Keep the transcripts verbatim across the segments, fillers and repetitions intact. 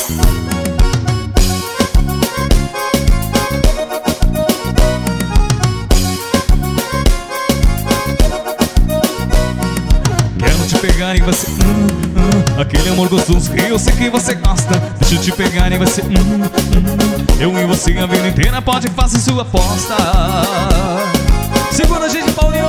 Quero te pegar e você hum, hum, aquele amor gostoso que eu sei que você gosta. Deixa eu te pegar e você hum, hum, eu e você a vida inteira, pode fazer sua aposta. Segura a gente, Paulinho.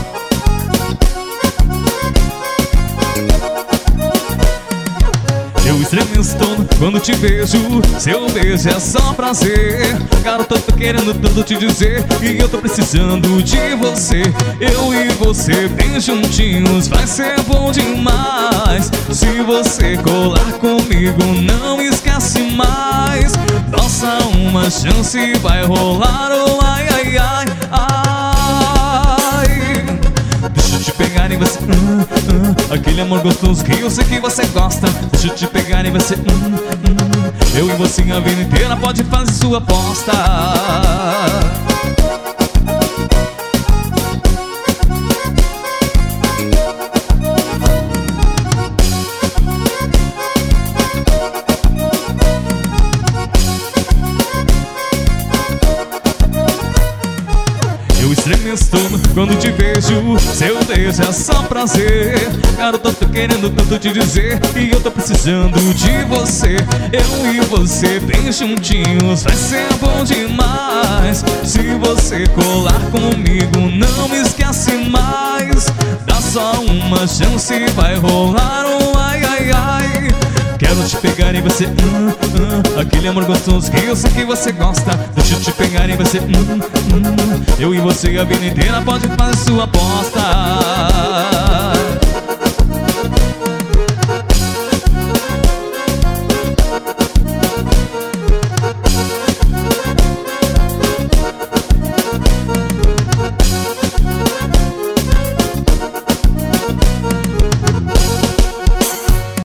Eu estremeço todo quando te vejo, seu beijo é só prazer. Garoto, eu tô querendo tanto te dizer que eu tô precisando de você. Eu e você bem juntinhos vai ser bom demais. Se você colar comigo, não esquece mais. Nossa, uma chance vai rolar, oh ai ai ai ai. Deixa eu te pegar e você hum, hum, aquele amor gostoso que eu sei que você gosta. Deixa eu te pegar e você hum, hum, eu e você a vida inteira, pode fazer sua aposta. Eu estremeço todo quando te vejo, seu beijo é só prazer. Garoto, eu tô querendo tanto te dizer que eu tô precisando de você. Eu e você bem juntinhos vai ser bom demais. Se você colar comigo, não me esquece mais. Dá só uma chance, vai rolar, oh ai ai ai. Quero te pegar e você hum, hum, aquele amor gostoso que eu sei que você gosta. Deixa eu te pegar e você hum, hum, eu e você a vida inteira, pode fazer sua aposta.